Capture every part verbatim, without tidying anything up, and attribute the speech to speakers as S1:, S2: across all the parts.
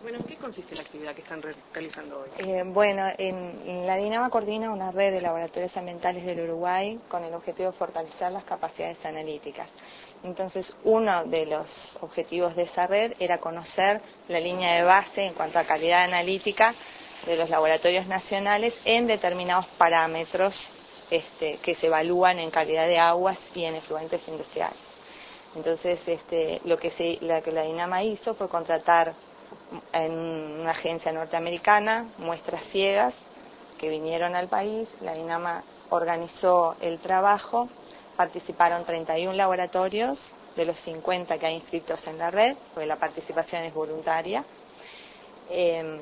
S1: Bueno, ¿en qué consiste la actividad que están re realizando hoy?
S2: Eh, bueno, en, en la DINAMA coordina una red de laboratorios ambientales del Uruguay con el objetivo de fortalecer las capacidades analíticas. Entonces, uno de los objetivos de esa red era conocer la línea de base en cuanto a calidad analítica de los laboratorios nacionales en determinados parámetros este, que se evalúan en calidad de aguas y en efluentes industriales. Entonces, este, lo que se, la que la DINAMA hizo fue contratar en una agencia norteamericana muestras ciegas que vinieron al país. La DINAMA organizó el trabajo, participaron treinta y uno laboratorios de los cincuenta que hay inscritos en la red, porque la participación es voluntaria. Eh,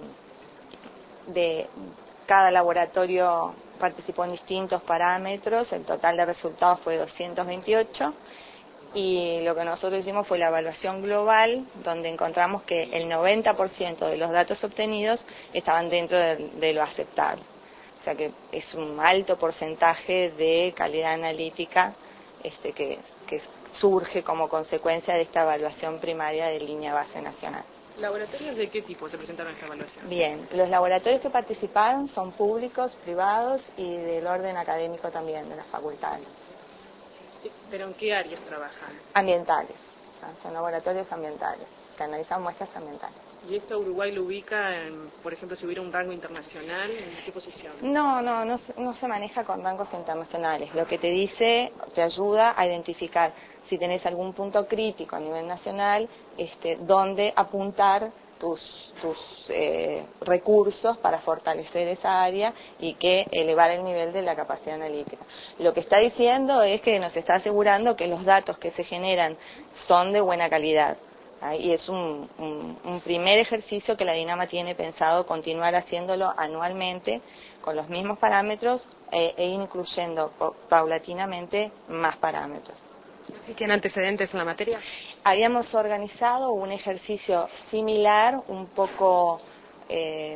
S2: de cada laboratorio participó en distintos parámetros, el total de resultados fue doscientos veintiocho. Y lo que nosotros hicimos fue la evaluación global, donde encontramos que el noventa por ciento de los datos obtenidos estaban dentro de, de lo aceptable. O sea que es un alto porcentaje de calidad analítica este, que, que surge como consecuencia de esta evaluación primaria de línea base nacional.
S1: ¿Laboratorios de qué tipo se presentaron en esta evaluación?
S2: Bien, los laboratorios que participaron son públicos, privados y del orden académico también, de las facultades.
S1: ¿Pero en qué áreas trabajan?
S2: Ambientales, ¿no? Son laboratorios ambientales, que analizan muestras ambientales.
S1: ¿Y esto Uruguay lo ubica, en, por ejemplo, si hubiera un rango internacional, en qué posición?
S2: No, no, no, no se maneja con rangos internacionales. Lo que te dice, te ayuda a identificar si tenés algún punto crítico a nivel nacional, este, dónde apuntar tus, tus eh, recursos para fortalecer esa área y que elevar el nivel de la capacidad analítica. Lo que está diciendo es que nos está asegurando que los datos que se generan son de buena calidad. Y es un, un, un primer ejercicio que la DINAMA tiene pensado continuar haciéndolo anualmente con los mismos parámetros e, e incluyendo paulatinamente más parámetros.
S1: ¿Existen antecedentes en la materia?
S2: Habíamos organizado un ejercicio similar, un poco, eh,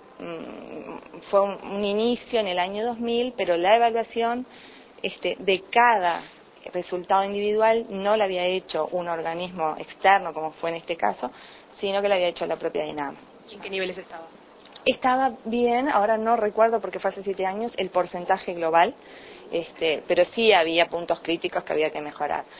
S2: fue un, un inicio en el año dos mil, pero la evaluación este, de cada resultado individual no la había hecho un organismo externo, como fue en este caso, sino que la había hecho la propia DINAMA.
S1: ¿Y en qué niveles estaba?
S2: Estaba bien, ahora no recuerdo porque fue hace siete años, el porcentaje global, este, pero sí había puntos críticos que había que mejorar.